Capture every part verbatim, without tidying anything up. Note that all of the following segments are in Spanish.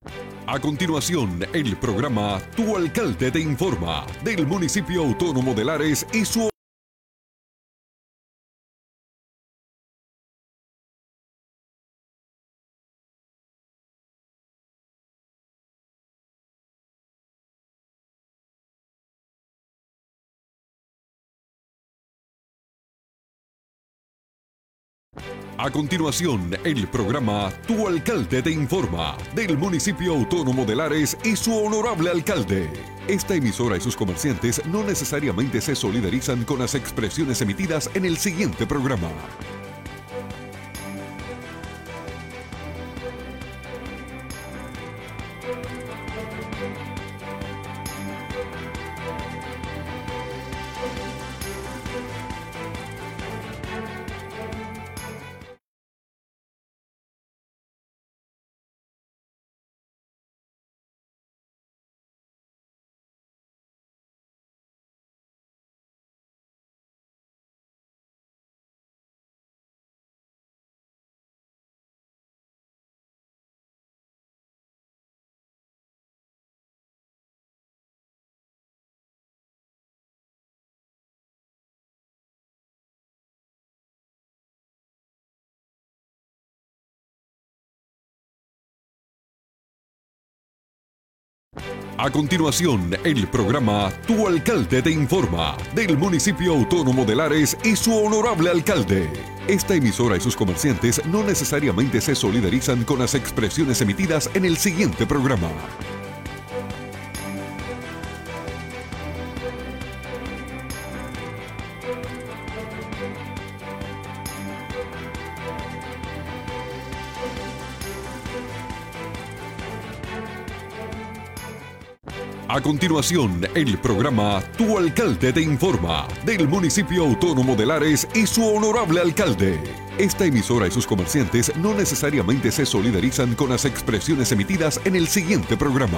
A continuación, el programa Tu Alcalde te informa del municipio autónomo de Lares y su... A continuación, el programa Tu Alcalde te informa del municipio autónomo de Lares y su honorable alcalde. Esta emisora y sus comerciantes no necesariamente se solidarizan con las expresiones emitidas en el siguiente programa. A continuación, el programa Tu Alcalde te informa del municipio autónomo de Lares y su honorable alcalde. Esta emisora y sus comerciantes no necesariamente se solidarizan con las expresiones emitidas en el siguiente programa. A continuación, el programa Tu Alcalde te informa del municipio autónomo de Lares y su honorable alcalde. Esta emisora y sus comerciantes no necesariamente se solidarizan con las expresiones emitidas en el siguiente programa.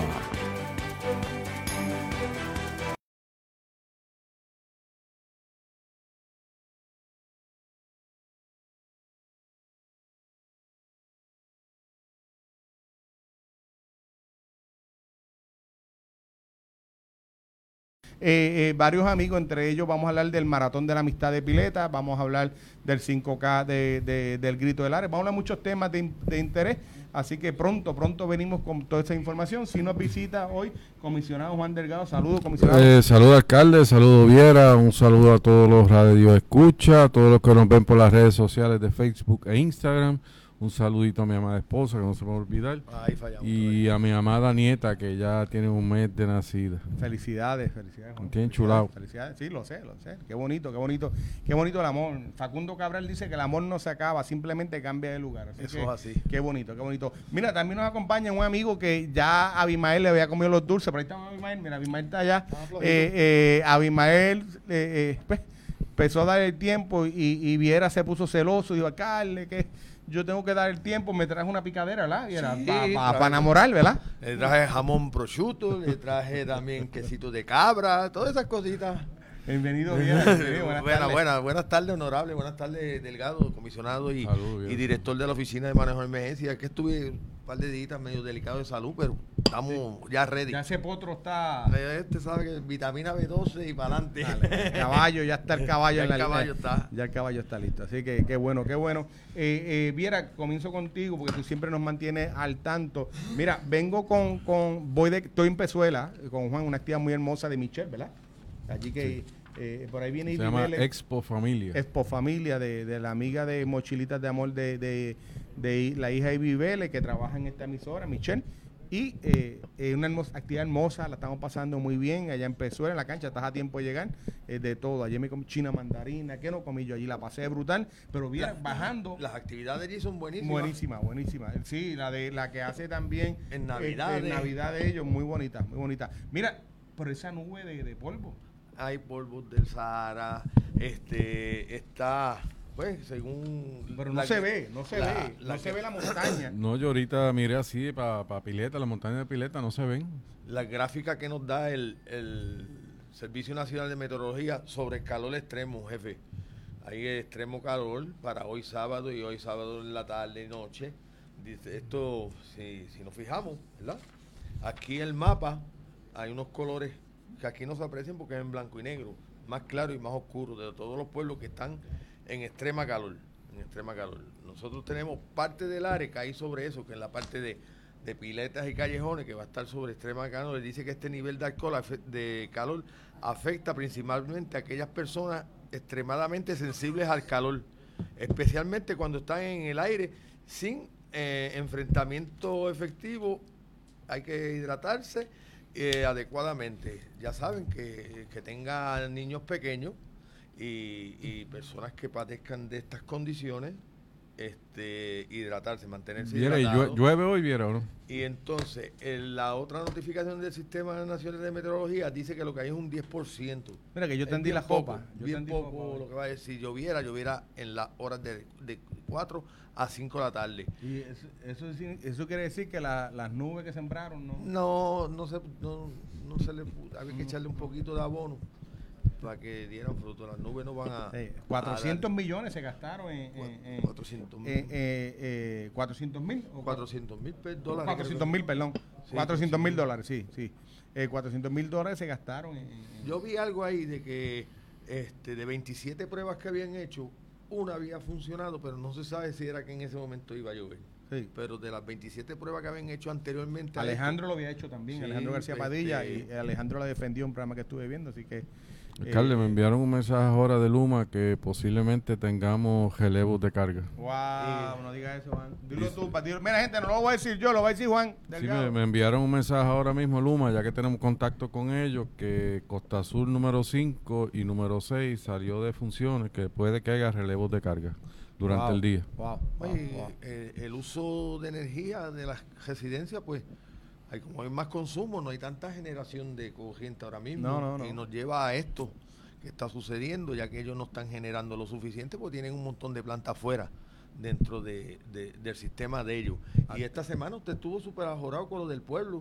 Eh, eh, varios amigos, entre ellos vamos a hablar del Maratón de la Amistad de Pileta, vamos a hablar del cinco K de, de, del Grito de Lares, vamos a hablar muchos temas de, de interés, así que pronto, pronto venimos con toda esa información. Si nos visita hoy, comisionado Juan Delgado, saludos, comisionado. Eh, saludos, alcalde, saludos, Viera, un saludo a todos los radios escucha, a todos los que nos ven por las redes sociales de Facebook e Instagram. Un saludito a mi amada esposa, que no se me va a olvidar. Ay, fallamos, y a mi amada nieta, que ya tiene un mes de nacida. Felicidades, felicidades. Juan. Tiene chulado. Felicidades, sí, lo sé, lo sé. Qué bonito, qué bonito, qué bonito el amor. Facundo Cabral dice que el amor no se acaba, simplemente cambia de lugar. Así Eso que, es así. Qué bonito, qué bonito. Mira, también nos acompaña un amigo que ya Abimael le había comido los dulces, pero ahí está Abimael, mira, Abimael está allá. Eh, eh, Abimael, eh, eh, pues, empezó a dar el tiempo y, y Viera se puso celoso y dijo, alcalde, que yo tengo que dar el tiempo, me traje una picadera, ¿verdad? Y era Sí, para pa, traje- pa enamorar, ¿verdad? Le traje jamón prosciutto, le traje también quesito de cabra, todas esas cositas. Bienvenido, Viera. Bienvenido, buenas Buenas, tardes. buenas, buenas tardes, honorable, buenas tardes, delegado, comisionado y, Salud, bien. y director de la Oficina de Manejo de Emergencia. Que estuve un par de días medio delicado de salud, pero estamos ya ready. Ya ese potro está... Este sabe que vitamina B doce y para adelante. Dale, caballo, ya está el caballo Ya en el la caballo está. Ya el caballo está listo. Así que qué bueno, qué bueno. Eh, eh, Viera, comienzo contigo porque tú siempre nos mantienes al tanto. Mira, vengo con, con voy de, estoy en Pezuela, con Juan, una actividad muy hermosa de Michelle, ¿verdad? Allí que eh, por ahí viene Se Ivy llama Vélez, Expo Familia. Expo Familia, de, de la amiga de Mochilitas de Amor de, de, de la hija Ivy Vélez, que trabaja en esta emisora, Michelle. Y eh, eh, una hermosa, actividad hermosa, la estamos pasando muy bien. Allá en Pezuela, en la cancha, estás a tiempo de llegar, eh, de todo. Ayer me comí china mandarina, que no comí yo allí, la pasé brutal, pero bien, La- bajando. Las actividades allí son buenísimas. Buenísima, buenísima. Sí, la de la que hace también En eh, Navidades. en Navidad de ellos, muy bonita, muy bonita. Mira, por esa nube de, de polvo. Hay polvos del Sahara, este, está, pues, según... Pero no la se que- ve, no se la- ve, la no se que- ve la montaña. No, yo ahorita miré así para pa Pileta, la montaña de Pileta, no se ven. La gráfica que nos da el, el Servicio Nacional de Meteorología sobre el calor extremo, jefe. Hay extremo calor para hoy sábado y hoy sábado en la tarde y noche. Dice, esto, si, si nos fijamos, ¿verdad? Aquí el mapa, hay unos colores que aquí no se aprecian porque es en blanco y negro, más claro y más oscuro, de todos los pueblos que están en extrema calor, en extrema calor. Nosotros tenemos parte del área que hay sobre eso, que es la parte de, de piletas y callejones, que va a estar sobre extrema calor. Dice que este nivel de alcohol, de calor, afecta principalmente a aquellas personas extremadamente sensibles al calor, especialmente cuando están en el aire sin eh, enfrentamiento efectivo. Hay que hidratarse eh, adecuadamente. Ya saben que, que tengan niños pequeños y, y personas que padezcan de estas condiciones, este, hidratarse, mantenerse Viera, hidratados. ¿y llueve hoy, Viera, o no? Y entonces, en la otra notificación del Sistema Nacional de Meteorología dice que lo que hay es un diez por ciento. Mira que yo Es tendí bien la poco, copa. Yo bien tendí poco copa. lo que va a decir. Si lloviera, lloviera en las horas de, de cuatro a cinco de la tarde. Y eso, eso, sí- eso quiere decir que la- las nubes que sembraron no... No, no se, no, no se le pu- había que echarle un poquito de abono para que dieran fruto. Las nubes no van a... Sí, a cuatrocientos dar- millones se gastaron en... en- en- cuatrocientos mil. eh, eh, eh, cuatrocientos mil. o cuatrocientos mil dólares. cuatrocientos mil, perdón. Sí, cuatrocientos mil dólares, sí, sí. Eh, cuatrocientos mil dólares se gastaron en... en- Yo vi algo ahí de que este, de veintisiete pruebas que habían hecho, una había funcionado, pero no se sabe si era que en ese momento iba a llover. sí. Pero de las veintisiete pruebas que habían hecho anteriormente... a Alejandro lo había hecho también, Sí, Alejandro García este- Padilla, y Alejandro la defendió en un programa que estuve viendo, así que... Alcalde, eh, me enviaron un mensaje ahora de Luma que posiblemente tengamos relevos de carga. Wow, no digas eso, Juan. Dilo tú, pa- dilo- mira, gente, no lo voy a decir yo, lo va a decir Juan. Sí, Delgado. me, me enviaron un mensaje ahora mismo, Luma, ya que tenemos contacto con ellos, que Costa Sur número cinco y número seis salió de funciones, que puede que haya relevos de carga durante Wow, el día. Wow, wow, Oye, wow. eh, el uso de energía de las residencias, pues, hay como hay más consumo, no hay tanta generación de corriente ahora mismo. No, no, no. Y nos lleva a esto que está sucediendo, ya que ellos no están generando lo suficiente, porque tienen un montón de plantas afuera dentro de, de- del sistema de ellos. Y esta semana usted estuvo súper ajorado con lo del pueblo.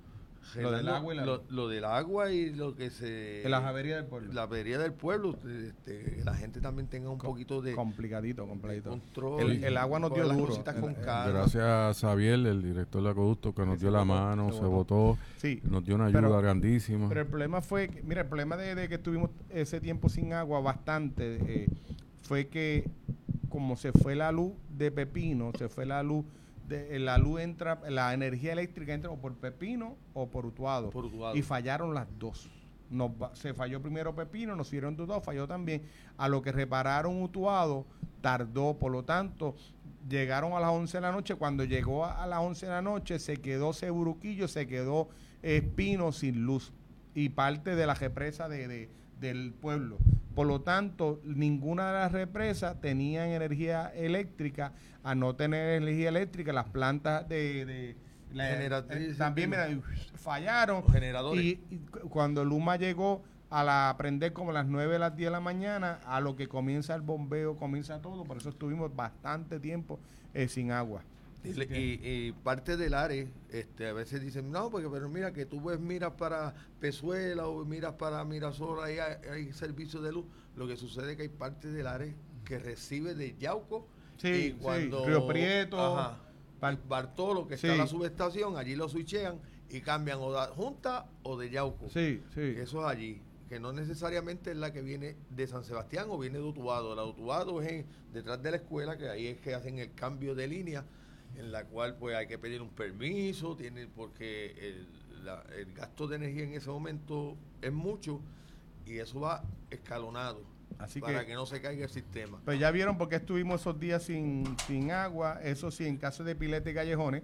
Lo del agua y la lo, luz. lo del agua y lo que se... En la avería del pueblo. La avería del pueblo, este, que la gente también tenga un Com- poquito de, complicadito, de complicadito. control. El- el agua nos coger dio las duro. cositas con El- el- calma. Gracias a Xavier, el director de acueducto, que nos Que dio se la votó, mano, se se votó. votó, Sí, nos dio una ayuda Pero- grandísima. pero el problema fue, que- mira, el problema de, de que estuvimos ese tiempo sin agua bastante, eh, fue que como se fue la luz de Pepino, se fue la luz, de, la luz entra, la energía eléctrica entra o por Pepino o por Utuado. Por Utuado. Y fallaron las dos. Nos va- se falló primero Pepino, nos siguieron Utuado, falló también. A lo que repararon Utuado, tardó, por lo tanto, llegaron a las once de la noche. Cuando llegó a, a las once de la noche, se quedó Ceburuquillo, se quedó Espino sin luz y parte de la represa de, de- del pueblo. Por lo tanto, ninguna de las represas tenían energía eléctrica. A no tener energía eléctrica, las plantas de... de la- Generatrices, eh, también mira, fallaron. Los generadores. Y, y cu- cuando Luma llegó a la prender como a las nueve, a las diez de la mañana, a lo que comienza el bombeo, comienza todo. Por eso estuvimos bastante tiempo eh, sin agua. Y, le- y- y parte del área, este, a veces dicen, no, porque pero mira que tú ves, miras para Pezuela o miras para Mirasol, ahí hay, hay servicio de luz. Lo que sucede es que hay parte del área que recibe de Yauco. Sí, y sí, cuando, Río Prieto, ajá, Bar- Bartolo, que está Sí. en la subestación, allí lo switchean y cambian o de Junta o de Yauco. Sí, sí. Eso es allí, que no necesariamente es la que viene de San Sebastián o viene de Utuado. La de Utuado es en- detrás de la escuela, que ahí es que hacen el cambio de línea, en la cual pues hay que pedir un permiso, tiene porque el, la- el gasto de energía en ese momento es mucho y eso va escalonado Así para que- que, no se caiga el sistema. Pues ya vieron por qué estuvimos esos días sin, sin agua. Eso sí, en caso de pileta y callejones,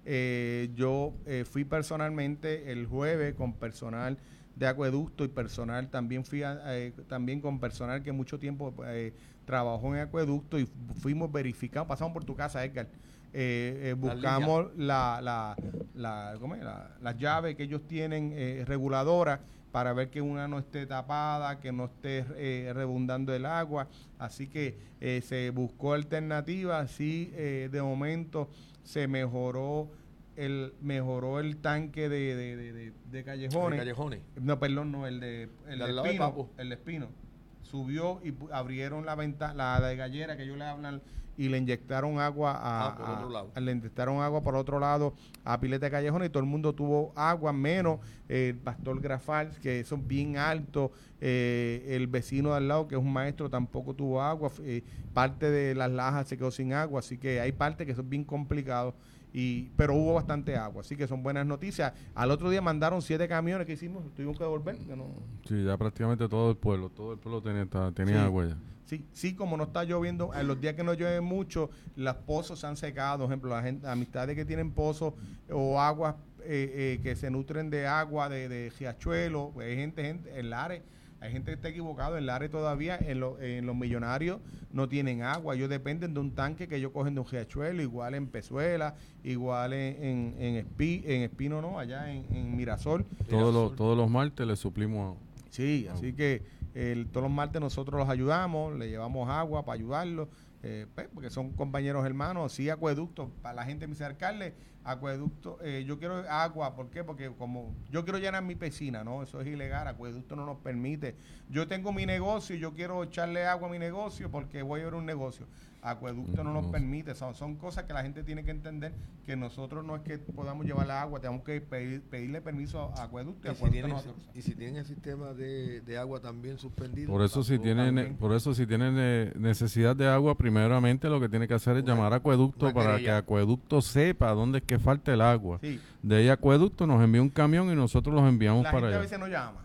eh, yo eh, fui personalmente el jueves con personal de acueducto y personal, también fui a- eh, también con personal que mucho tiempo eh, trabajó en acueducto y fuimos verificando, pasamos por tu casa, Edgar. Eh, eh, Las buscamos la, la, la, ¿cómo es? la, las llaves que ellos tienen eh, reguladoras para ver que una no esté tapada, que no esté eh, rebundando el agua. Así que eh, se buscó alternativas. Sí, eh, de momento se mejoró el mejoró el tanque de, de, de, de- de callejones. De callejones. No, perdón, no, el de el ¿De de al lado de Espino. Papo? El de Espino. subió y pu- abrieron la ventana, la de gallera que ellos le hablan, y le inyectaron agua a, Ah, por otro a- lado. a- le inyectaron agua por otro lado a Pileta de Callejones, y todo el mundo tuvo agua, menos eh, el pastor Grafal, que son bien altos, eh, el vecino de al lado, que es un maestro, tampoco tuvo agua, eh, parte de las lajas se quedó sin agua, así que hay partes que son bien complicados. Y, pero hubo bastante agua, así que son buenas noticias. Al otro día mandaron siete camiones que hicimos, tuvimos que devolver. Que no, Sí, ya prácticamente todo el pueblo, todo el pueblo tenía, ta- tenía Sí. agua ya. sí, sí, como no está lloviendo, en los días que no llueve mucho, los pozos se han secado. Por ejemplo, la gente, amistades que tienen pozos o aguas eh, eh, que se nutren de agua de, de riachuelo, pues hay gente, gente, en Lares, hay gente que está equivocado, en Lares todavía, en, lo- en los millonarios no tienen agua, ellos dependen de un tanque que ellos cogen de un riachuelo, igual en Pezuela, igual en, en, en, Espi- en Espino, no, allá en, en Mirasol. Todos los, todos los martes le suplimos. Sí, así que el, todos los martes nosotros los ayudamos, le llevamos agua para ayudarlos, eh, pues, porque son compañeros hermanos. Sí, acueducto, para la gente me dice, alcalde, acueducto, eh, yo quiero agua, ¿por qué? Porque como yo quiero llenar mi piscina, ¿no? Eso es ilegal, acueducto no nos permite. Yo tengo mi negocio, yo quiero echarle agua a mi negocio porque voy a ver un negocio. Acueducto no nos No. permite, son, son cosas que la gente tiene que entender, que nosotros no es que podamos llevar la agua, tenemos que pedir, pedirle permiso a acueducto y Y si, acueducto tienen, nos autoriza. y si tienen el sistema de, de agua también suspendido. Por eso si tampoco- tienen, también. por eso si tienen eh, necesidad de agua, primeramente lo que tiene que hacer es Una- llamar a Acueducto una para que querella. Acueducto sepa dónde es que falta el agua. Sí. De ahí Acueducto nos envía un camión y nosotros los enviamos La para gente a allá. veces no llama.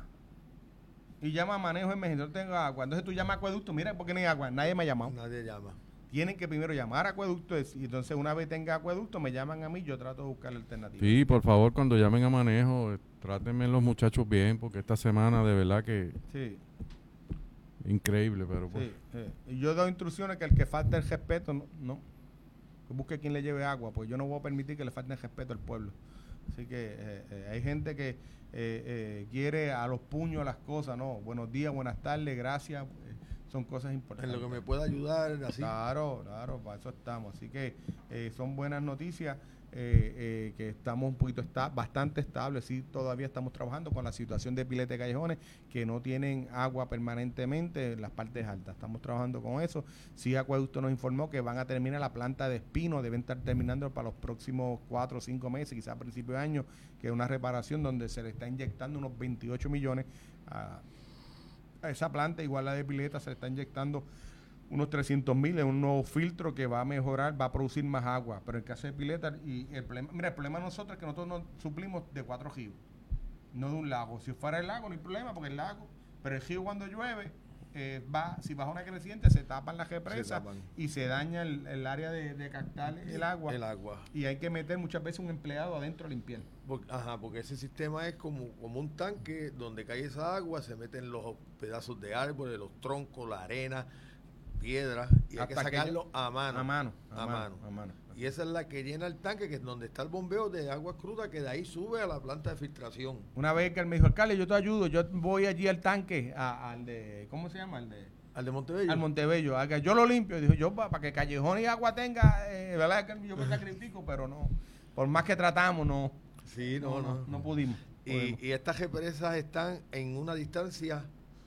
Y llama a manejo en México, no tengo agua. Entonces tú llamas a acueducto, mira, ¿por qué no hay agua? Nadie me ha llamado. Nadie llama. Tienen que primero llamar a acueducto, y entonces una vez tenga acueducto, me llaman a mí, yo trato de buscar la alternativa. Sí, por favor, cuando llamen a manejo, eh, trátenme los muchachos bien, porque esta semana de verdad que Sí, increíble, pero pues, sí, sí. Y yo doy instrucciones que el que falte el respeto, no, no. Que busque quien le lleve agua, pues yo no voy a permitir que le falte el respeto al pueblo. Así que eh, eh, hay gente que eh, eh, quiere a los puños las cosas, no. Buenos días, buenas tardes, gracias. eh, son cosas En importantes. lo que me pueda ayudar, así. Claro, claro, para eso estamos. Así que eh, son buenas noticias, eh, eh, que estamos un poquito esta- bastante estables. Sí, todavía estamos trabajando con la situación de Pileta de Callejones, que no tienen agua permanentemente en las partes altas. Estamos trabajando con eso. Sí, Acueducto nos informó que van a terminar la planta de Espino, deben estar terminando para los próximos cuatro o cinco meses, quizás a principios de año, que es una reparación donde se le está inyectando unos veintiocho millones a a esa planta, igual la de Pileta, se le está inyectando unos trescientos mil en un nuevo filtro que va a mejorar, va a producir más agua. Pero en el caso de Pileta, y el problema, mira, el problema de nosotros es que nosotros nos suplimos de cuatro ríos, no de un lago. Si fuera el lago, no hay problema, porque el lago, pero el río cuando llueve, eh, va, si baja una creciente, se tapan las represas tapan. y se daña el, el área de, de captar el agua. El agua. Y hay que meter muchas veces un empleado adentro a limpiar. Porque, ajá, porque ese sistema es como, como un tanque donde cae esa agua, se meten los pedazos de árboles, los troncos, la arena, piedras, y hay Hasta que que sacarlo a mano. A mano, A, mano. a mano. Y esa es la que llena el tanque, que es donde está el bombeo de agua cruda, que de ahí sube a la planta de filtración. Una vez que él me dijo, alcalde, yo te ayudo, yo voy allí al tanque, a- al de, ¿cómo se llama? Al de Al de Montebello. al Montebello, haga- yo lo limpio, dijo yo, para que Callejón y agua tenga, eh, ¿verdad? Que yo me sacrifico, pero no, por más que tratamos, no, Sí, no, no, no pudimos. pudimos. Y, y estas represas están en una distancia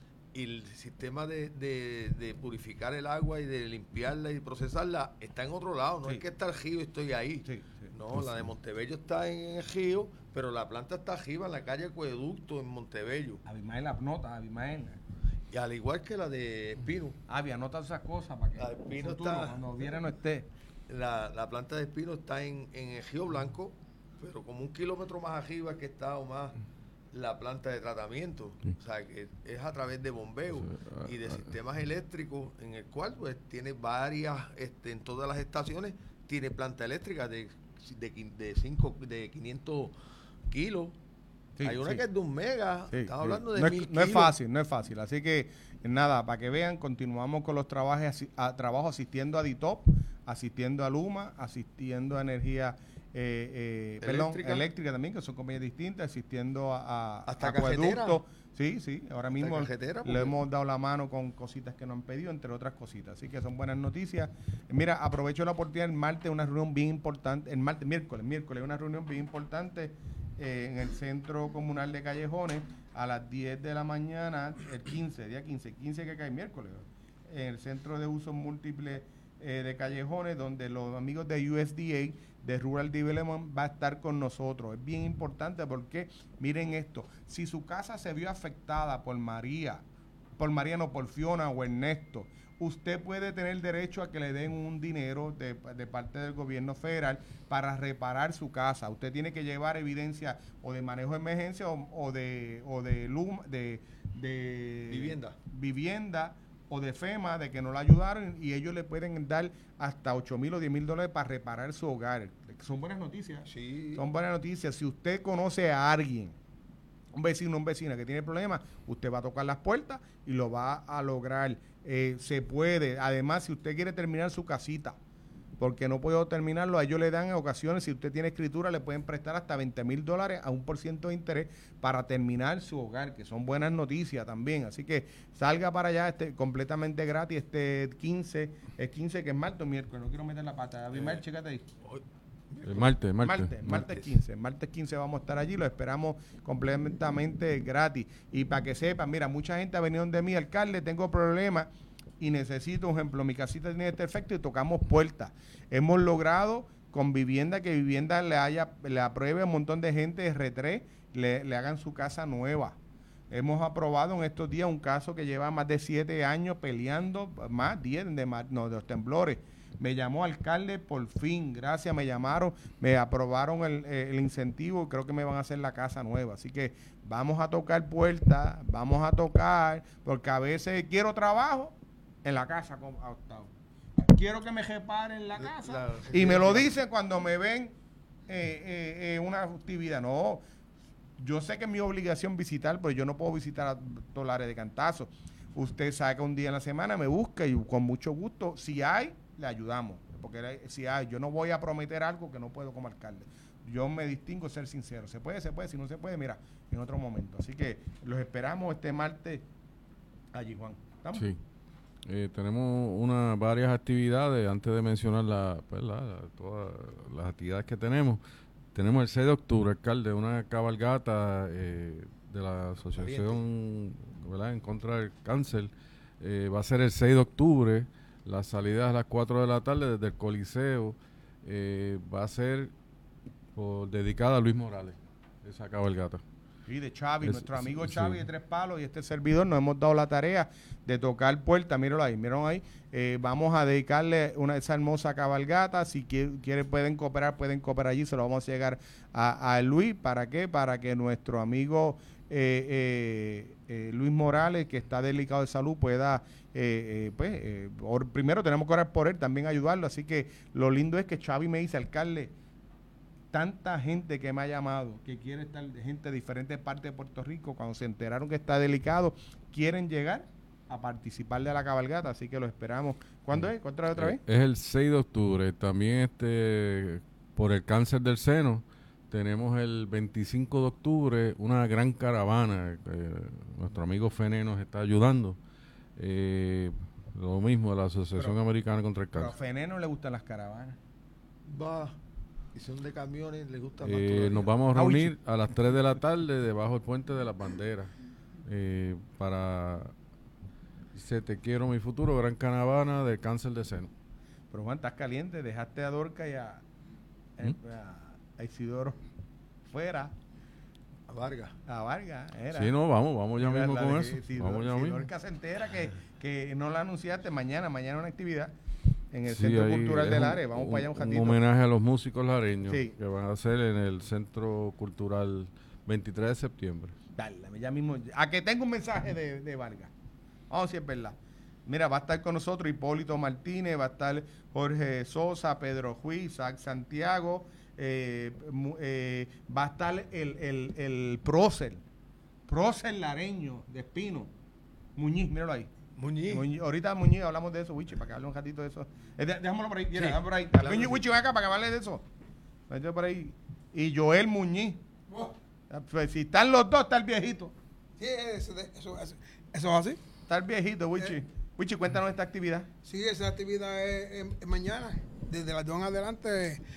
y el sistema de, de- de purificar el agua y de limpiarla y procesarla está en otro lado. No Sí. es que está el río y estoy ahí. Sí, sí. No, la de Montebello está en el río, pero la planta está arriba en la calle Acueducto en Montebello. Abimael anota, Abimael. Y al igual que la de Espino. Avi, anota esas cosas para que La de en Pino futuro, está- cuando viera no esté. La, la planta de Espino está en, en el Río Blanco, pero como un kilómetro más arriba que está o más la planta de tratamiento. O sea, que es a través de bombeo y de sistemas eléctricos, en el cual pues tiene varias, este, en todas las estaciones, tiene planta eléctrica de, de, quin- de, cinco, de quinientos kilos. Sí, Hay una sí. que es de un mega, Sí, estamos sí. hablando de no, es, mil no es kilos. fácil, no es fácil. Así que, nada, para que vean, continuamos con los trabajos, asi- a, trabajo asistiendo a DITOP, asistiendo a Luma, asistiendo a energía eh, eh, perdón, Eléctrica. eléctrica también, que son compañías distintas, asistiendo a, a Hasta acueductos. Sí, sí, ahora mismo cajetera, le porque- hemos dado la mano con cositas que nos han pedido, entre otras cositas. Así que son buenas noticias. Mira, aprovecho la oportunidad, el martes una reunión bien importante, el martes, miércoles, miércoles, una reunión bien importante eh, en el Centro Comunal de Callejones. a las diez de la mañana, el quince, día quince, quince que cae miércoles, en el Centro de Usos Múltiples eh, de Callejones, donde los amigos de U S D A, de Rural Development, va a estar con nosotros. Es bien importante porque, miren esto, si su casa se vio afectada por María, por María no, por Fiona o Ernesto, usted puede tener derecho a que le den un dinero de, de parte del gobierno federal para reparar su casa. Usted tiene que llevar evidencia o de manejo de emergencia o, o de o de, Luma, de, de vivienda. vivienda o de FEMA, de que no la ayudaron, y ellos le pueden dar hasta ocho mil o diez mil dólares para reparar su hogar. Son buenas noticias. Sí. Son buenas noticias. Si usted conoce a alguien, un vecino o una vecina que tiene problemas, usted va a tocar las puertas y lo va a lograr. Eh, se puede. Además, si usted quiere terminar su casita, porque no puedo terminarlo, a ellos le dan en ocasiones, si usted tiene escritura, le pueden prestar hasta veinte mil dólares a un por ciento de interés para terminar su hogar, que son buenas noticias también. Así que salga para allá este, completamente gratis este quince, es quince que es martes o miércoles, no quiero meter la pata. Abimar, eh, chécate ahí. El martes, martes. Martes, martes quince. Martes quince vamos a estar allí, lo esperamos completamente gratis. Y para que sepan, mira, mucha gente ha venido de mí, alcalde, tengo problemas y necesito, un ejemplo, mi casita tiene este efecto y tocamos puertas. Hemos logrado con vivienda, que vivienda le haya le apruebe a un montón de gente de R tres, le, le hagan su casa nueva. Hemos aprobado en estos días un caso que lleva más de siete años peleando, más diez de, no, de los temblores. Me llamó alcalde, por fin, gracias, me llamaron, me aprobaron el, el incentivo, creo que me van a hacer la casa nueva. Así que vamos a tocar puertas, vamos a tocar, porque a veces quiero trabajo en la casa, quiero que me reparen la casa, claro, y me lo dicen cuando me ven eh, eh, eh, una actividad. No, yo sé que es mi obligación visitar, pero yo no puedo visitar a Tolares de cantazo. Usted saca un día en la semana, me busca y con mucho gusto, si hay, le ayudamos, porque si hay, yo no voy a prometer algo que no puedo como alcalde. Yo me distingo ser sincero. Se puede, se puede, si no se puede, mira, en otro momento. Así que los esperamos este martes allí, Juan. ¿Estamos? Sí. Eh, tenemos una, varias actividades, antes de mencionar la, pues la, la, todas las actividades que tenemos. Tenemos el seis de octubre, alcalde, una cabalgata eh, de la Asociación, ¿verdad?, en contra del cáncer. Eh, va a ser el seis de octubre, la salida a las cuatro de la tarde desde el Coliseo. Eh, va a ser por, dedicada a Luis Morales, esa cabalgata. Sí, de Chavi, es, nuestro amigo sí, Chavi sí. de Tres Palos y este servidor nos hemos dado la tarea de tocar puertas, míralo ahí, míralo ahí, eh, vamos a dedicarle una esa hermosa cabalgata, si quieren quiere, pueden cooperar, pueden cooperar allí, se lo vamos a llegar a, a Luis, ¿para qué? Para que nuestro amigo eh, eh, eh, Luis Morales, que está delicado de salud, pueda, eh, eh, pues, eh, or, primero tenemos que orar por él, también ayudarlo, así que lo lindo es que Chavi me dice, alcalde, tanta gente que me ha llamado, que quiere estar, gente de diferentes partes de Puerto Rico, cuando se enteraron que está delicado, quieren llegar a participar de la cabalgata, así que lo esperamos. ¿Cuándo es? ¿Cuánto es otra vez? Es el seis de octubre. También este por el cáncer del seno, tenemos el veinticinco de octubre una gran caravana. Eh, nuestro amigo Fene nos está ayudando. Eh, lo mismo, la Asociación pero, Americana contra el Cáncer. Pero a Fene no le gustan las caravanas. Va. Y son de camiones, les gusta más eh, Nos vamos a reunir a las tres de la tarde debajo del Puente de las Banderas eh, para Se Te Quiero Mi Futuro, gran caravana del cáncer de seno. Pero Juan, estás caliente, dejaste a Dorca y a, ¿Mm? a, a Isidoro fuera. A Vargas. A Vargas, era. Sí, no, vamos, vamos ya Mira, mismo con de, eso. Si, vamos si, ya si mismo. Dorca se entera que, que no la anunciaste mañana, mañana una actividad en el Sí, Centro Cultural del Lares, vamos un, para allá un ratito. Un homenaje a los músicos lareños, sí, que van a hacer en el Centro Cultural veintitrés de septiembre. Dale, ya mismo, a que tengo un mensaje de, de Vargas. Vamos a si es verdad. Mira, va a estar con nosotros Hipólito Martínez, va a estar Jorge Sosa, Pedro Juiz, Isaac Santiago, eh, eh, va a estar el, el, el prócer, prócer lareño de Espino, Muñiz, míralo ahí. Muñiz. Muñiz. Ahorita Muñiz hablamos de eso, Wichi, para que hable un ratito de eso. Eh, déjamelo por ahí, sí, déjame por ahí. Muñiz, Wichi, ven acá para que hable de eso. Vete por ahí. Y Joel Muñiz. Oh. Pues, si están los dos, está el viejito. Sí, eso, eso, eso, eso es así. Está el viejito, Wichi. Eh. Wichi, cuéntanos esta actividad. Sí, esa actividad es, es, es mañana, desde las dos en adelante,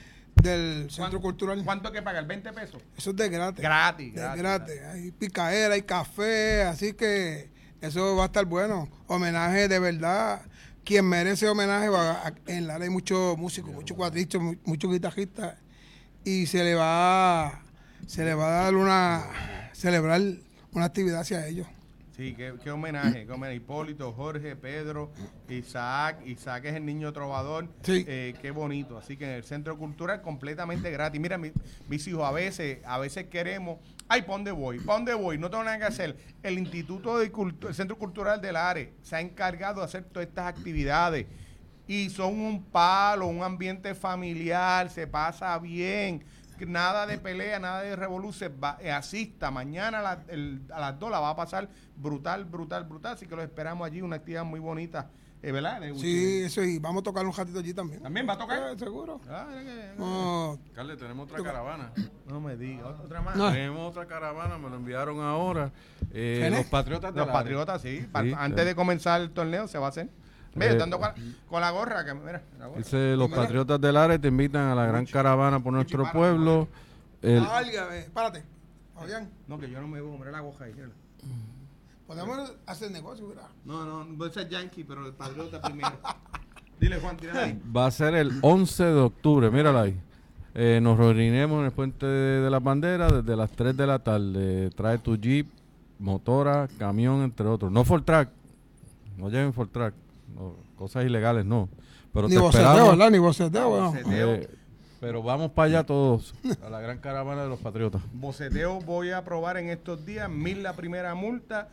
del Centro Cultural. ¿Cuánto hay que pagar? ¿veinte pesos? Eso es de gratis. Gratis, De gratis. gratis. Hay picaera, hay café, así que eso va a estar bueno. Homenaje de verdad. Quien merece homenaje va a, en la ley muchos músicos, muchos cuatristas, mu- muchos guitarristas y se le va a, se le va a dar una celebrar una actividad hacia ellos. Sí, qué, qué homenaje, qué homenaje. Hipólito, Jorge, Pedro, Isaac. Isaac es el niño trovador. Sí. Eh, qué bonito. Así que en el Centro Cultural completamente gratis. Mira, mi- mis hijos, a veces, a veces queremos, ay, ¿pa' dónde voy? ¿Pa' dónde voy? No tengo nada que hacer. El Instituto de Cultu- el Centro Cultural del Ares se ha encargado de hacer todas estas actividades. Y son un palo, un ambiente familiar, se pasa bien. Nada de pelea, nada de revolución, va, eh, asista, mañana a, la- el- a las dos la va a pasar brutal, brutal, brutal, así que los esperamos allí, una actividad muy bonita, eh, ¿verdad? De- Sí, eso y vamos a tocar un ratito allí también. ¿También va a tocar? Eh, seguro. Ah, mira que- No, Carle, tenemos otra caravana. no me digas, otra más. No. Tenemos otra caravana, me lo enviaron ahora. Eh, ¿Quién es? los Patriotas de Los la- Patriotas, sí, pa- Sí, antes claro. de comenzar el torneo se va a hacer. Mira, Eh, estando con, con la gorra, que mira, la gorra. Dice, los Mira. Patriotas del Ares te invitan a la gran caravana por nuestro para, pueblo. El, Válgame, párate. Fabián, No, que yo no me voy a comer la goja ahí. mira. podemos hacer negocio, mira. No, no, voy a ser yankee, pero el Patriota primero. Dile, Juan, tírala ahí. va a ser el once de octubre, mírala ahí. Eh, nos reuniremos en el Puente de, de las Banderas desde las tres de la tarde. Trae tu Jeep, motora, camión, entre otros. No Fortrack, no lleven Fortrack, no, cosas ilegales no. Pero Ni te boceteo, esperamos. ¿verdad? Ni boceteo, bueno. Boceteo. Eh, pero vamos para allá todos, a la gran caravana de los Patriotas. Boceteo voy a aprobar en estos días, mil la primera multa,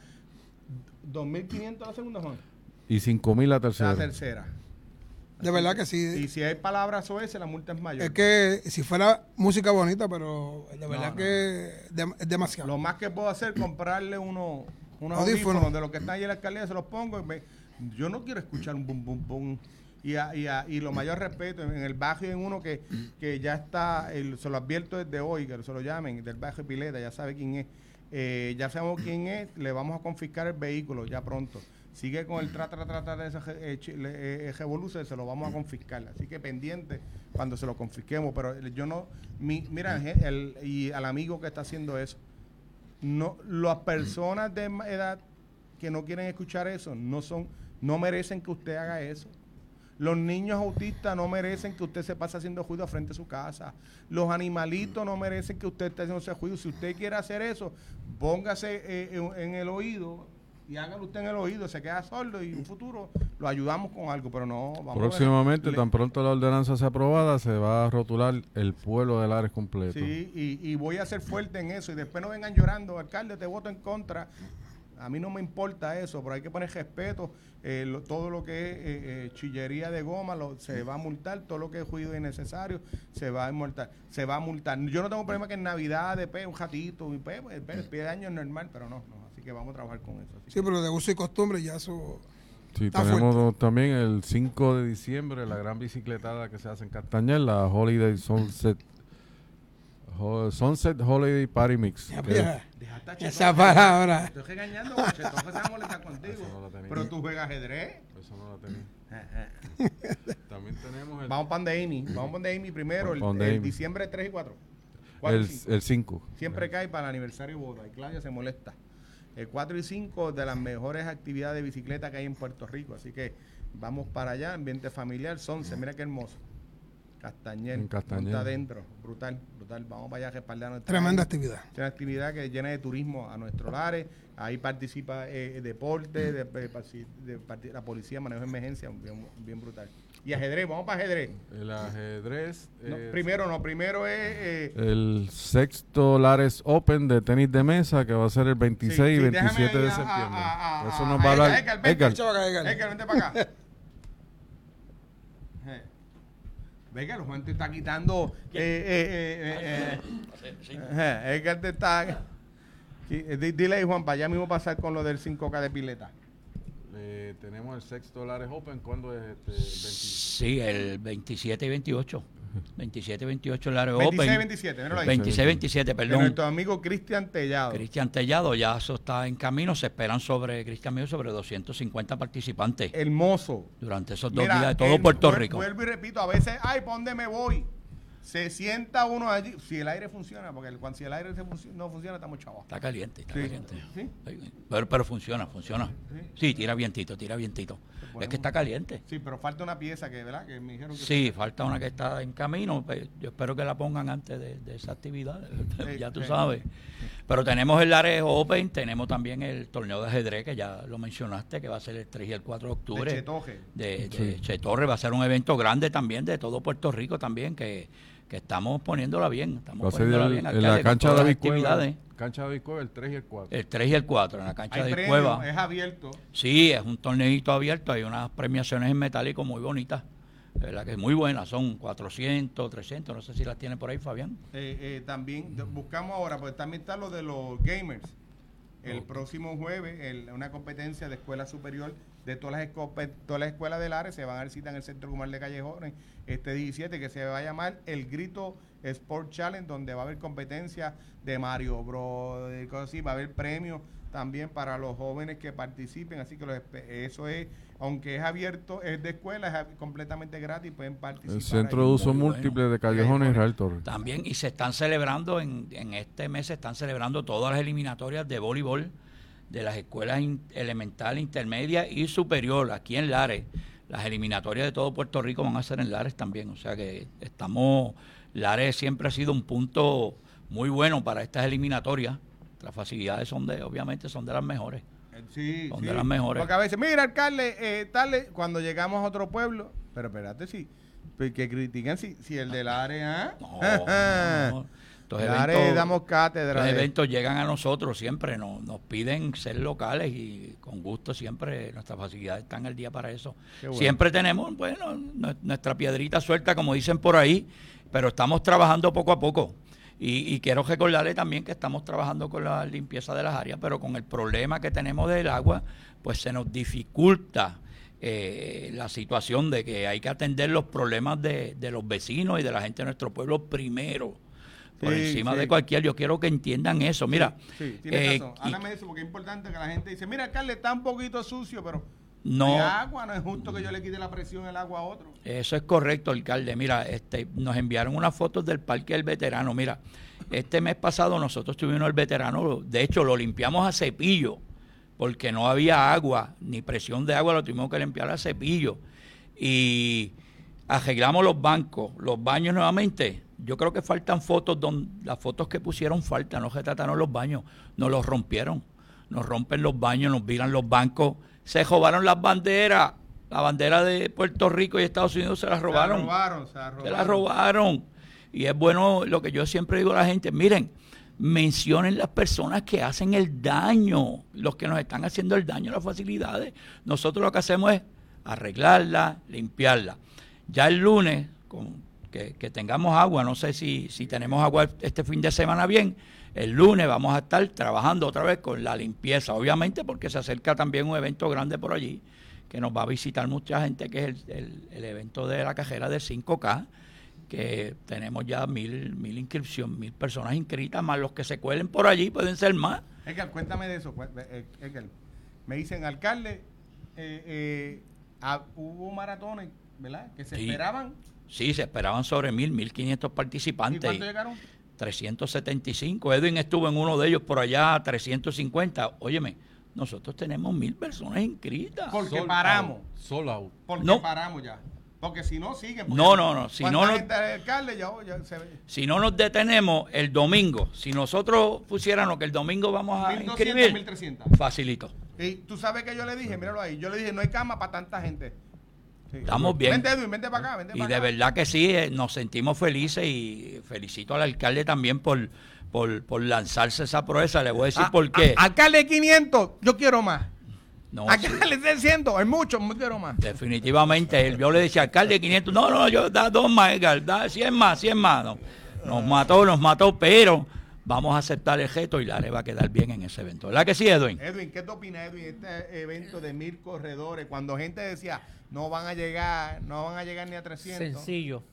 dos mil quinientos la segunda, Juan. Y cinco mil la La tercera. tercera. De verdad que Y sí. si hay palabras o ese, la multa es mayor. Es que si fuera música bonita, pero de verdad no, que de- es demasiado. Lo más que puedo hacer es comprarle unos, unos Audífonos. audífonos de los que están ahí en la alcaldía, se los pongo. Y me- yo no quiero escuchar un bum, bum, bum. Y, a- y, a- y lo mayor respeto, en el barrio hay uno que, que ya está, el- se lo advierto desde hoy, que se lo llamen, del barrio Pileta, ya sabe quién es. Eh, ya sabemos quién es, le vamos a confiscar el vehículo ya pronto. Sigue con el trata, trata, trata de ese eh, chi- le- eh, revoluce, se lo vamos a confiscar. Así que pendiente cuando se lo confisquemos. Pero yo no, mi, mira, el, y al amigo que está haciendo eso, no, las personas de ma- edad que no quieren escuchar eso, no son, no merecen que usted haga eso. Los niños autistas no merecen que usted se pase haciendo juicio frente a su casa. Los animalitos no merecen que usted esté haciendo ese juicio. Si usted quiere hacer eso, póngase eh, en, en el oído y hágalo usted en el oído. Se queda sordo y en un futuro lo ayudamos con algo, pero no. Vamos Próximamente, a ver, tan pronto la ordenanza sea aprobada, se va a rotular el pueblo del Ares completo. Sí, y, y voy a ser fuerte en eso. Y después no vengan llorando, alcalde, te voto en contra. A mí no me importa eso, pero hay que poner respeto. Eh, lo- todo lo que es eh, eh, chillería de goma lo, se va a multar. Todo lo que es juicio innecesario se va a multar. Se va a multar. Yo no tengo problema que en Navidad, de pe, un ratito, y pe, el, pe- el pie de año es normal, pero no, no. Así que vamos a trabajar con eso. Así Sí, pero de uso y costumbre ya eso. Sí, Está tenemos también el cinco de diciembre la gran bicicletada que se hace en Castañer, la Holiday Sunset Ho- Sunset Holiday Party Mix. Ya, que- ya. Deja esta Esa chetón, palabra. Estoy regañando, porque Chetón se va a molestar contigo. Eso no lo tenía. Pero tú juegas ajedrez. Eso no lo tenía. Eh, eh. También tenemos el, Vamos para donde Amy. Vamos para donde Amy primero, el, Pa' donde el Amy. diciembre tres y cuatro. cuatro y el, cinco. el cinco. Siempre cae para el aniversario de boda y Claudia se molesta. El cuatro y cinco de las mejores actividades de bicicleta que hay en Puerto Rico. Así que vamos para allá, ambiente familiar, Sonce, mira qué hermoso. Castañer, En Castañer. monta adentro, brutal, brutal. Vamos para allá a respaldar a nuestra Tremenda gente. actividad. Es una actividad que llena de turismo a nuestros lares. Ahí participa eh, deporte, de, de- de- de- la policía, manejo de emergencia, bien, bien brutal. Y ajedrez, vamos para ajedrez. El ajedrez. No, eh, primero no, primero es... eh, el sexto Lares Open de tenis de mesa que va a ser el veintiséis sí, y sí, déjame veintisiete ahí de a- a- septiembre. a- a- Eso a- nos va a a hablar Edgar, Edgar, ven, Edgar. Echa para acá, Edgar. Edgar, vente para acá. Eh. Venga, el Juan te está quitando. Eh, eh, eh, eh, eh. Eh, Edgar te está. Sí, eh, di- Dile ahí, Juan, para allá mismo pasar con lo del cinco K de pileta. Eh, tenemos el sexto Lares Open. ¿Cuándo es este? El veintisiete. Sí, el veintisiete y veintiocho. veintisiete y veintiocho el área veintiséis Open. veintisiete, míralo ahí. veintiséis y veintisiete, De perdón. nuestro amigo Cristian Tellado. Cristian Tellado, ya eso está en camino. Se esperan sobre, Cristian mío, sobre doscientos cincuenta participantes Hermoso. durante esos dos Mira, días de todo el- Puerto vuel- Rico. Vuelvo y repito, a veces, ay, ¿para dónde me voy? se sienta uno allí, si el aire funciona, porque el, cuando si el aire se func- no funciona, estamos chavos. Está caliente, está Sí. caliente. ¿Sí? Pero, pero funciona, funciona. Sí, tira vientito, tira vientito. Es que está caliente. Sí, pero falta una pieza que, ¿verdad? Que me dijeron que Sí, falta una que está en camino. Pues, yo espero que la pongan antes de, de esa actividad. Sí, Ya tú sí. sabes. Pero tenemos el Lares Open, tenemos también el torneo de ajedrez, que ya lo mencionaste, que va a ser el tres y el cuatro de octubre. de Chetoje. De, de Chetorre. Va a ser un evento grande también de todo Puerto Rico también, que, que estamos poniéndola bien. Estamos Va a ser poniéndola el- bien, en alcalde, la con cancha todas de las David Cueva. actividades. Cancha de David Cueva, el tres y el cuatro. El tres y el cuatro, en la cancha Hay de premios, Cueva. es abierto. Sí, es un torneito abierto, hay unas premiaciones en metálico muy bonitas, de verdad que es muy buena, son cuatrocientos, trescientos, no sé si las tiene por ahí Fabián. Eh, eh, también de- buscamos ahora, pues también está lo de los gamers. El Ok. próximo jueves, el- una competencia de escuela superior de todas las, escope- todas las escuelas del área se van a dar cita en el Centro Comunal de Callejones este diecisiete, que se va a llamar el Grito Sport Challenge, donde va a haber competencia de Mario Bros, de cosas así, va a haber premios también para los jóvenes que participen, así que los espe- eso es, aunque es abierto, es de escuela, es ab- completamente gratis, pueden participar. El Centro de ahí. Uso Muy bueno. Múltiple de Callejones Israel Torres. También, y se están celebrando, en, en este mes se están celebrando todas las eliminatorias de voleibol de las escuelas in- elemental, intermedia y superior, aquí en Lares. Las eliminatorias de todo Puerto Rico van a ser en Lares también, o sea que estamos, Lares siempre ha sido un punto muy bueno para estas eliminatorias. Las facilidades son de, obviamente, son de las mejores. Eh, Sí, Son sí. de las mejores. Porque a veces, mira, alcalde, eh, tal, cuando llegamos a otro pueblo, pero espérate, sí, pues que critican si, si el del área. No, ¿ah? no, no. Estos El área eventos- damos cátedra. Los de- eventos llegan a nosotros siempre, nos, nos piden ser locales y con gusto siempre nuestras facilidades están al día para eso. Qué bueno. Siempre tenemos, bueno, nu- nuestra piedrita suelta, como dicen por ahí, pero estamos trabajando poco a poco. Y, y quiero recordarle también que estamos trabajando con la limpieza de las áreas, pero con el problema que tenemos del agua, pues se nos dificulta eh, la situación de que hay que atender los problemas de, de los vecinos y de la gente de nuestro pueblo primero, por Sí, encima sí. de cualquier. Yo quiero que entiendan eso. Mira, Sí, tienes eh, razón. y- Háblame de eso porque es importante que la gente dice, mira, alcalde, está un poquito sucio, pero No. hay agua, no es justo que yo le quite la presión al agua a otro. Eso es correcto, alcalde. Mira, este, nos enviaron unas fotos del Parque del Veterano. Mira, este mes pasado nosotros tuvimos el veterano, de hecho lo limpiamos a cepillo, porque no había agua, ni presión de agua, lo tuvimos que limpiar a cepillo. Y arreglamos los bancos, los baños nuevamente. Yo creo que faltan fotos, donde, las fotos que pusieron faltan, no retrataron los baños, nos los rompieron. Nos rompen los baños, nos viran los bancos, se robaron las banderas, la bandera de Puerto Rico y Estados Unidos se las robaron. Se la robaron, se la robaron. Se la robaron. Y es bueno lo que yo siempre digo a la gente, miren, mencionen las personas que hacen el daño, los que nos están haciendo el daño a las facilidades. Nosotros lo que hacemos es arreglarla, limpiarla. Ya el lunes, con, que, que tengamos agua, no sé si, si tenemos agua este fin de semana bien, el lunes vamos a estar trabajando otra vez con la limpieza, obviamente porque se acerca también un evento grande por allí, que nos va a visitar mucha gente, que es el, el, el evento de la cajera de cinco K, que tenemos ya mil, mil inscripciones, mil personas inscritas, más los que se cuelen por allí, pueden ser más. Edgar, cuéntame de eso. cué- eh, Edgar. Me dicen, alcalde, eh, eh, ah, hubo maratones, ¿verdad? Que se Sí. esperaban. Sí, se esperaban sobre mil, mil quinientos ¿Y participantes. cuánto y llegaron? trescientos setenta y cinco. Edwin estuvo en uno de ellos por allá, trescientos cincuenta. Óyeme, nosotros tenemos mil personas inscritas. Porque Sold paramos. out, sold out. Porque No. paramos ya. Porque si no, siguen. No, no, no, si ¿Cuánta no, no- gente hay, alcalde? Ya, ya se ve. Si no nos detenemos el domingo, si nosotros pusiéramos que el domingo vamos a mil doscientos, inscribir, mil trescientos. facilito. Y tú sabes que yo le dije, míralo ahí, yo le dije, no hay cama para tanta gente. Sí. Estamos bien. Vente, Edwin, vente para acá, vente Y para de acá. verdad que sí, eh, nos sentimos felices y felicito al alcalde también por, por, por lanzarse esa proeza. Le voy a decir Ah, por qué. ah, alcalde quinientos, yo quiero más. No, sí, Alcalde seiscientos, es mucho, yo quiero más. definitivamente. él- Yo le decía, alcalde, quinientos. No, no, yo da dos más, Edgar, da cien más, cien más. No. Nos mató, nos mató, pero vamos a aceptar el reto y la le va a quedar bien en ese evento. ¿Verdad que sí, Edwin? Edwin, ¿qué te opinas, Edwin, este evento de mil corredores? Cuando gente decía, no van a llegar, no van a llegar ni a trescientos. Sencillo.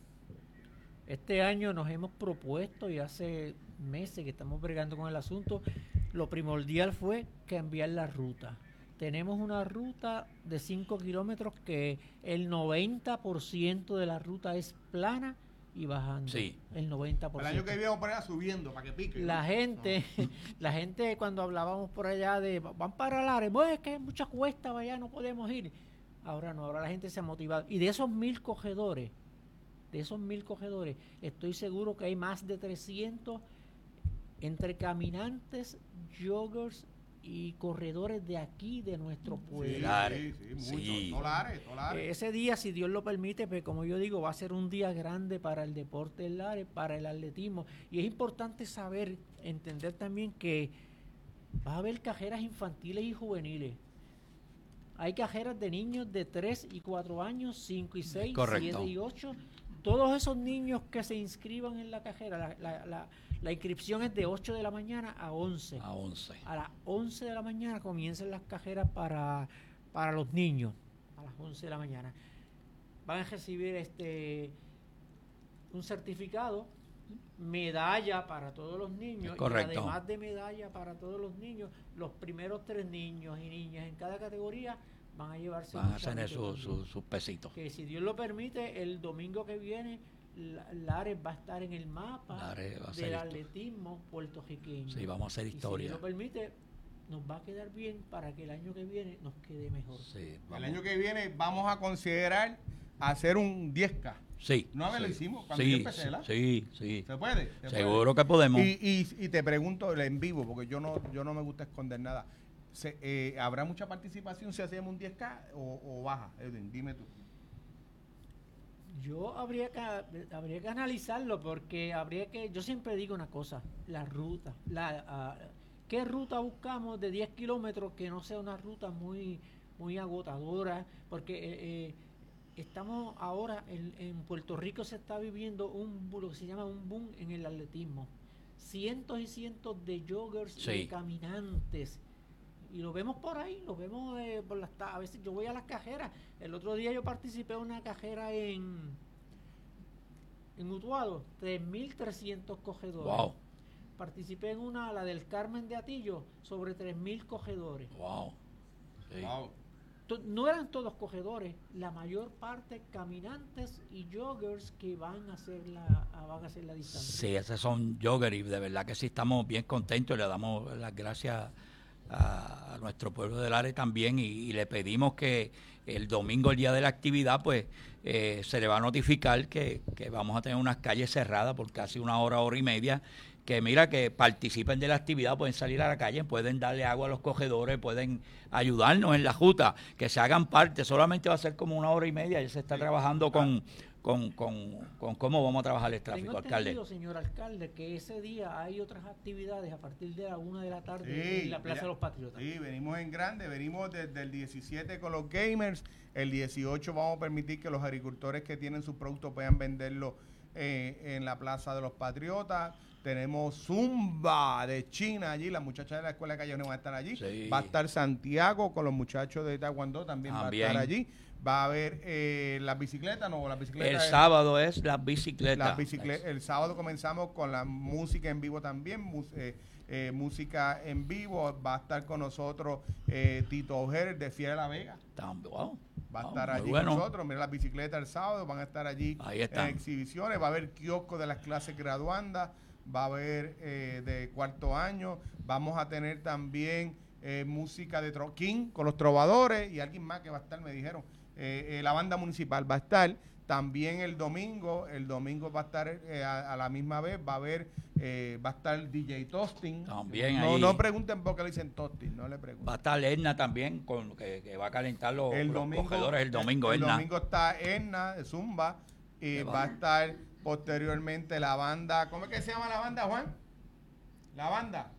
Este año nos hemos propuesto y hace meses que estamos bregando con el asunto. Lo primordial fue cambiar la ruta. Tenemos una ruta de cinco kilómetros que el noventa por ciento de la ruta es plana y bajando. Sí. El noventa por El ciento. año que viene vamos a poner subiendo para que pique. La ¿no? gente, No. la gente cuando hablábamos por allá de van para Lares, pues es que hay mucha cuesta, allá no podemos ir. Ahora no, ahora la gente se ha motivado. Y de esos mil cogedores, de esos mil cogedores, estoy seguro que hay más de trescientos entre caminantes, joggers y corredores de aquí, de nuestro pueblo. Sí, Lares. sí, sí, mucho. Sí. Tolares, Tolares. Eh, Ese día, si Dios lo permite, pues como yo digo, va a ser un día grande para el deporte del Lares, para el atletismo. Y es importante saber, entender también que va a haber cajeras infantiles y juveniles. Hay cajeras de niños de tres y cuatro años, cinco y seis, Correcto. siete y ocho. Todos esos niños que se inscriban en la cajera, la, la, la, la inscripción es de ocho de la mañana a once. A once. A las once de la mañana comienzan las cajeras para, para los niños. A las once de la mañana. Van a recibir este un certificado, medalla para todos los niños. Correcto. Y además de medalla para todos los niños, los primeros tres niños y niñas en cada categoría van a llevarse Van un a tener chapito sus también. su, sus pesitos. Que si Dios lo permite, el domingo que viene La- Lares va a estar en el mapa Lares va a ser del histo- atletismo puertorriqueño. Sí, vamos a hacer Y si historia. Dios lo permite, nos va a quedar bien para que el año que viene nos quede mejor. Sí, El vamos. año que viene vamos a considerar hacer un diez K. Sí. No, a ver, sí. lo hicimos cuando Sí, yo empecé, ¿verdad? sí, sí. ¿Se puede? ¿Se Seguro que podemos. puede? Y, y, y te pregunto en vivo, porque yo no yo no me gusta esconder nada. Se, eh, ¿Habrá mucha participación si hacemos un diez K o, o baja? Edwin, dime tú. Yo habría que habría que analizarlo porque habría que, yo siempre digo una cosa, la ruta, la ah, ¿qué ruta buscamos de diez kilómetros que no sea una ruta muy muy agotadora? Porque eh, eh, estamos ahora en, en Puerto Rico se está viviendo un lo que se llama un boom en el atletismo. Cientos y cientos de joggers y Sí. de caminantes. Y lo vemos por ahí, lo vemos eh, por las ta- a veces yo voy a las cajeras. El otro día yo participé en una cajera en en Utuado, tres mil trescientos cogedores. Wow, Participé en una, la del Carmen de Atillo, sobre tres mil cogedores. wow. Sí. Wow. To- No eran todos cogedores, la mayor parte caminantes y joggers que van a hacer la a- van a hacer la distancia. Sí, esos son joggers y de verdad que sí estamos bien contentos y le damos las gracias a, a nuestro pueblo de Lares también y, y le pedimos que el domingo, el día de la actividad, pues eh, se le va a notificar que, que vamos a tener unas calles cerradas por casi una hora, hora y media, que mira, que participen de la actividad, pueden salir a la calle, pueden darle agua a los cogedores, pueden ayudarnos en la ruta, que se hagan parte, solamente va a ser como una hora y media, ya se está trabajando con, con, con, con cómo vamos a trabajar el tráfico, Tengo alcalde. entendido, señor alcalde, que ese día hay otras actividades a partir de la una de la tarde Sí, en la Plaza mira, de los Patriotas. Sí, venimos en grande, venimos desde el diecisiete con los gamers, el dieciocho vamos a permitir que los agricultores que tienen sus productos puedan venderlo eh, en la Plaza de los Patriotas. Tenemos Zumba de China allí, las muchachas de la Escuela de Callejones van a estar allí. Sí. Va a estar Santiago con los muchachos de Taekwondo, también, También. va a estar allí. Va a haber eh, las bicicletas, no, las El bicicletas. sábado es la bicicleta. Las bicicletas, el sábado comenzamos con la música en vivo también, mus- eh, eh, música en vivo, va a estar con nosotros eh, Tito Ojer de Fiera de la Vega, Tam- wow, va a wow, estar muy allí bueno. con nosotros, mira las bicicletas el sábado, van a estar allí Ahí en están. exhibiciones, va a haber kiosco de las clases graduandas, va a haber eh, de cuarto año, vamos a tener también eh, música de tro- King con los trovadores y alguien más que va a estar, me dijeron, eh, eh, la banda municipal va a estar. También el domingo, el domingo va a estar eh, a, a la misma vez, va a haber, eh, va a estar D J Tosting. También no, ahí. no pregunten por qué le dicen Tosting, no le pregunten. Va a estar Edna también, con que, que va a calentar los, El los domingo, cogedores el domingo, el Edna. domingo está Edna de Zumba y Qué va a bueno. estar posteriormente la banda, ¿cómo es que se llama la banda, Juan? La banda.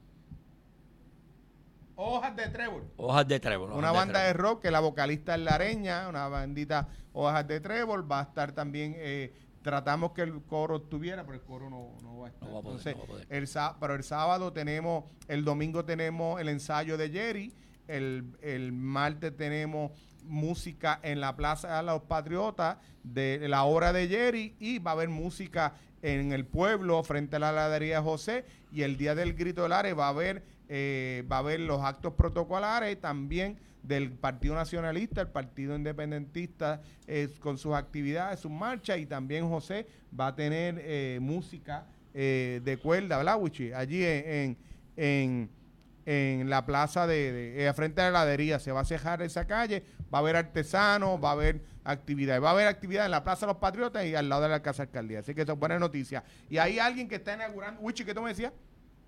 Hojas de Trébol. Hojas de trébol. Una hojas banda de trébol. rock que la vocalista es Lareña, una bandita Hojas de Trébol, va a estar también, eh, tratamos que el coro estuviera, pero el coro no, no va a estar. No va a poder, Entonces, no va a poder. el sá- pero el sábado tenemos, el domingo tenemos el ensayo de Jerry, el, el martes tenemos música en la Plaza de los Patriotas de la obra de Jerry y va a haber música en el pueblo frente a la heladería José y el día del grito del Lares va a haber eh, va a haber los actos protocolares, también del Partido Nacionalista, el Partido Independentista eh, con sus actividades, sus marchas, y también José va a tener eh, música eh, de cuerda, ¿verdad, Wichi? Allí en, en, en la plaza de, de eh, frente a la heladería, se va a cejar esa calle, va a haber artesanos, va a haber actividades, va a haber actividad en la Plaza de los Patriotas y al lado de la Casa Alcaldía, así que eso es buena noticia. Y hay alguien que está inaugurando, Wichi, ¿qué tú me decías?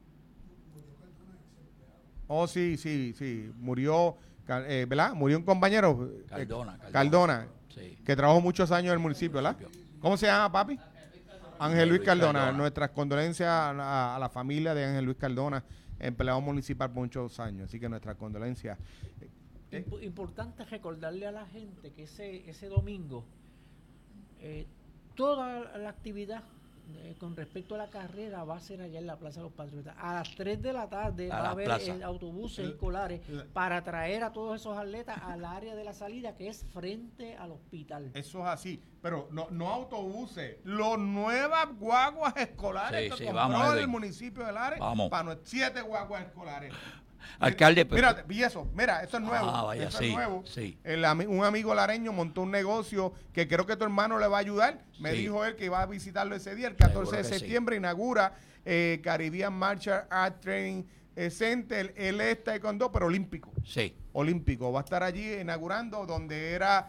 Oh, sí, sí, sí, murió, eh, ¿verdad? Murió un compañero, Cardona, eh, Cardona. Cardona, Sí. que trabajó muchos años en el municipio, ¿verdad? ¿Cómo se llama, papi? Ángel Luis Cardona. Cardona. Nuestras condolencias a, a la familia de Ángel Luis Cardona, empleado municipal por muchos años, así que nuestras condolencias. Eh. Imp- importante recordarle a la gente que ese, ese domingo eh, toda la actividad Eh, con respecto a la carrera va a ser allá en la Plaza de los Patriotas. A las tres de la tarde a va a haber plaza. el autobuses escolares para traer a todos esos atletas al área de la salida, que es frente al hospital. Eso es así, pero no, no autobuses, los nuevas guaguas escolares Sí, que sí, compró vamos, el Edwin. municipio de Lares Vamos. para nuestros siete guaguas escolares. Alcalde, pues, Mira, y eso, mira, eso es nuevo. Ah, vaya, eso sí, es nuevo. sí. El ami- un amigo lareño montó un negocio que creo que tu hermano le va a ayudar. Me Sí. dijo él que iba a visitarlo ese día, el catorce de Seguro que septiembre, inaugura eh, Caribbean Martial Art Training eh, Center. Él es taekwondo, pero olímpico. sí. Olímpico. Va a estar allí inaugurando donde era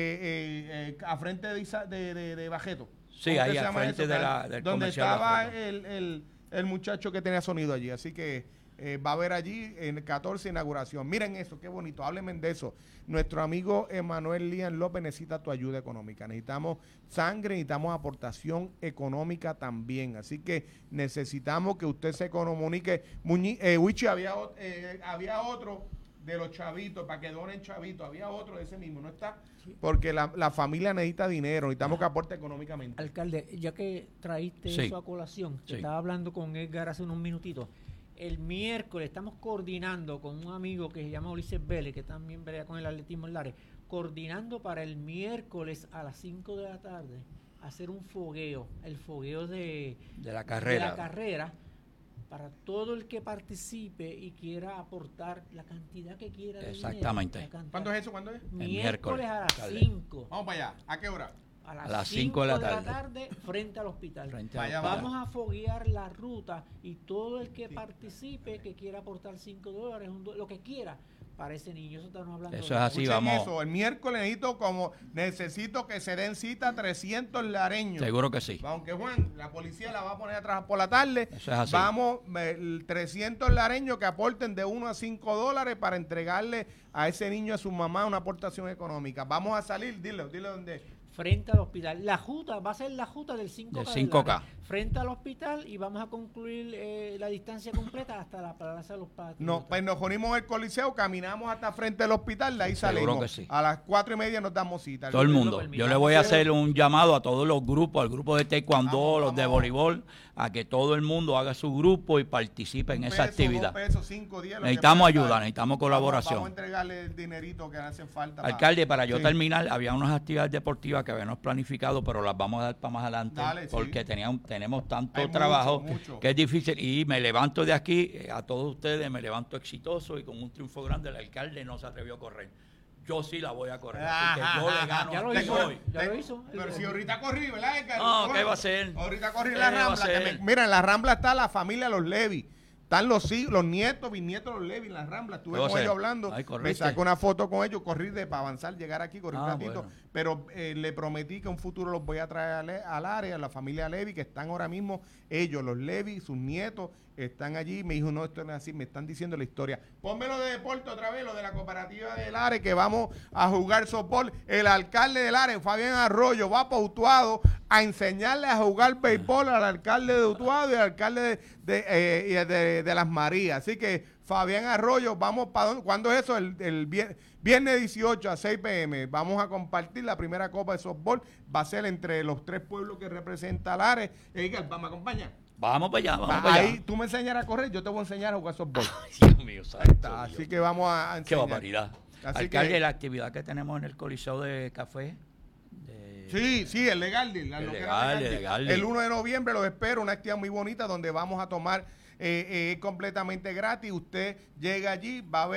eh, eh, eh, a frente de, Isa- de, de, de Bajeto. Sí, ¿Cómo ahí que se al llama frente eso? de la- del donde comercial estaba Bajeto. el, el, el muchacho que tenía sonido allí. Así que eh, va a haber allí en el catorce inauguración. Miren eso, qué bonito. Háblenme de eso. Nuestro amigo Emanuel Lían López necesita tu ayuda económica. Necesitamos sangre, necesitamos aportación económica también. Así que necesitamos que usted se comunique. Muñi, eh, Wichi, había, ot- eh, había otro de los chavitos, para que donen chavitos. Había otro de ese mismo, ¿no está? Porque la, la familia necesita dinero, necesitamos que aporte económicamente. Alcalde, ya que traíste Sí. eso a colación, que Sí. estaba hablando con Edgar hace unos minutitos, el miércoles estamos coordinando con un amigo que se llama Ulises Vélez, que también pelea con el atletismo en Lares, coordinando para el miércoles a las cinco de la tarde hacer un fogueo, el fogueo de, De la carrera. de la carrera, para todo el que participe y quiera aportar la cantidad que quiera de Exactamente. dinero, la cantidad. ¿Cuándo es eso? ¿Cuándo es? Miércoles, miércoles, a las alcalde. cinco. Vamos para allá. ¿A qué hora? A A las las cinco cinco de de la la tarde, frente al hospital. Frente a Vaya, la- Vamos a foguear la ruta y todo el que participe, que quiera aportar cinco dólares, un do- lo que quiera, para ese niño. Eso estamos hablando. Eso de- es así. Escuchen vamos. eso, el miércoles necesito como necesito que se den cita trescientos lareños. Seguro que sí. Aunque Juan, la policía la va a poner a trabajar por la tarde. Eso es así. Vamos, eh, trescientos lareños que aporten de uno a cinco dólares para entregarle a ese niño, a su mamá, una aportación económica. Vamos a salir, dile, dile dónde. Frente al hospital. La juta va a ser la juta del cinco K. Del cinco K. Frente al hospital y vamos a concluir eh, la distancia completa hasta la Plaza de los Patriotas. No, pues nos unimos al Coliseo, caminamos hasta frente del hospital, de ahí Seguro salimos. que sí. A las cuatro y media nos damos cita. Todo el Dios lo mundo. permita. Yo le voy a Pero- hacer un llamado a todos los grupos, al grupo de taekwondo, Vamos, los de vamos. voleibol, a que todo el mundo haga su grupo y participe en Un esa peso, actividad. dos pesos, cinco, diez, lo que Necesitamos pueda ayuda, dar. necesitamos Vamos- colaboración. Vamos, a entregarle el dinerito que hace falta. para- Alcalde, para yo Sí. terminar, había unas actividades deportivas que habíamos planificado, pero las vamos a dar para más adelante, Dale, sí. porque teníamos, tenemos tanto Hay mucho, trabajo mucho. que es difícil. Y me levanto de aquí, eh, a todos ustedes, me levanto exitoso y con un triunfo grande. El alcalde no se atrevió a correr. Yo sí la voy a correr. Así que yo le gano. Ya lo a hizo. hoy. Ya lo hizo. Pero si ahorita corrí, ¿verdad? Edgar? No, ¿qué Bueno, va a hacer? Ahorita corrí en ¿Qué la va a Rambla. que hacer? me- mira, en la Rambla está la familia Los Levi. Están los hijos, los nietos, bisnietos de los Levi en la Rambla. Estuve ¿Qué va a con hacer? ellos hablando. Ay, Me corriste. saco una foto con ellos, corrí de para avanzar, llegar aquí, corrí un Ah, ratito. bueno. Pero eh, le prometí que en un futuro los voy a traer al, al área, a la familia Levi, que están ahora mismo, ellos, los Levi, sus nietos, están allí. Me dijo, no, esto no es así, me están diciendo la historia. Pónmelo de deporte otra vez, lo de la cooperativa del Lares, que vamos a jugar softball. El alcalde del Lares, Fabián Arroyo, va para Utuado a enseñarle a jugar béisbol al alcalde de Utuado y al alcalde de, de, eh, y de- de Las Marías. Así que Fabián Arroyo, vamos para dónde, ¿cuándo es eso? El, el vier- viernes dieciocho a seis pe eme. Vamos a compartir la primera copa de softball. Va a ser entre los tres pueblos que representa Lares. Edgar, ¿me acompaña? Vamos para allá, vamos Ah, para ahí allá. tú me enseñarás a correr, yo te voy a enseñar a jugar softball. Dios mío, santo Así Dios. que vamos a, a Qué enseñar. barbaridad. Así Alcalde, que- la actividad que tenemos en el Coliseo de Café. de- Sí, sí, el legal deal, la El loquera legal, legal el deal. legal deal. El uno de noviembre los espero, una actividad muy bonita donde vamos a tomar eh, eh, completamente gratis. Usted llega allí, va a ver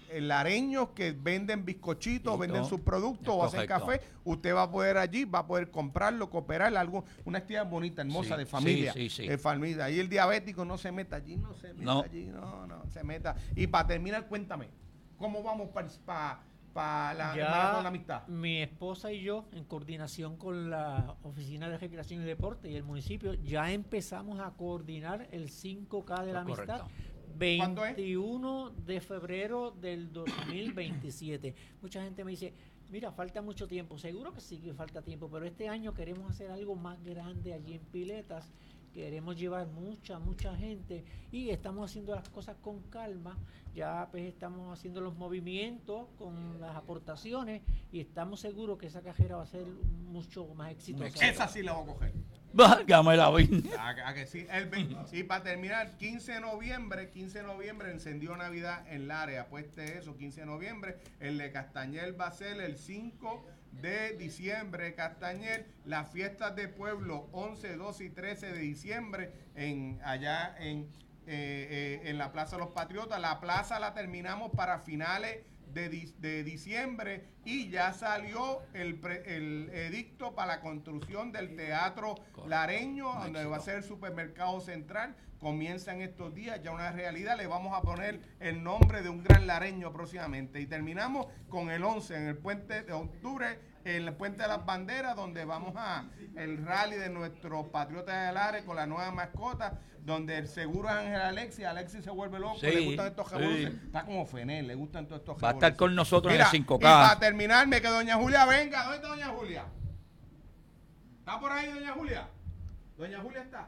eh, lareños que venden bizcochitos, Listo. venden sus productos Es o hacen correcto. café, usted va a poder allí, va a poder comprarlo, cooperar, algo, una actividad bonita, hermosa, Sí, de familia. sí, sí, sí. De familia. Ahí el diabético no se meta allí, no se meta No. allí, no, no, se meta. Y para terminar, cuéntame, ¿cómo vamos para pa, pa la, Ya con la amistad? mi esposa y yo, en coordinación con la Oficina de Recreación y Deporte y el municipio, ya empezamos a coordinar el cinco K de la Correcto. amistad. ¿Cuándo es? veintiuno de febrero del dos mil veintisiete. Mucha gente me dice, mira, falta mucho tiempo. Seguro que sí que falta tiempo, pero este año queremos hacer algo más grande allí en Piletas. Queremos llevar mucha, mucha gente y estamos haciendo las cosas con calma. Ya pues estamos haciendo los movimientos con las aportaciones y estamos seguros que esa cajera va a ser mucho más exitosa. Esa sí la voy a coger. Válgame la vida. A, a que sí. El veinte y para terminar, quince de noviembre, quince de noviembre encendió Navidad en la área. Apueste eso, quince de noviembre. El de Castañel va a ser el cinco de diciembre, Castañel. Las fiestas de pueblo, once, doce y trece de diciembre, en allá en, eh, eh, en la Plaza de los Patriotas. La plaza la terminamos para finales de, di- de diciembre y ya salió el, pre- el edicto para la construcción del Teatro Lareño, Un donde éxito. va a ser el supermercado central. Comienza en estos días, ya una realidad. Le vamos a poner el nombre de un gran lareño próximamente. Y terminamos con el once en el puente de octubre, en el puente de las banderas, donde vamos a el rally de nuestros patriotas de Lares con la nueva mascota, donde el seguro es Ángel Alexis. Alexis se vuelve loco, Sí, le gustan estos sí. revoluces. Está como Fenel, le gustan todos estos Va a estar revoluces. con nosotros Mira, en el cinco y para K. terminarme, que doña Julia venga. ¿Dónde está doña Julia? ¿Está por ahí doña Julia? ¿Doña Julia está?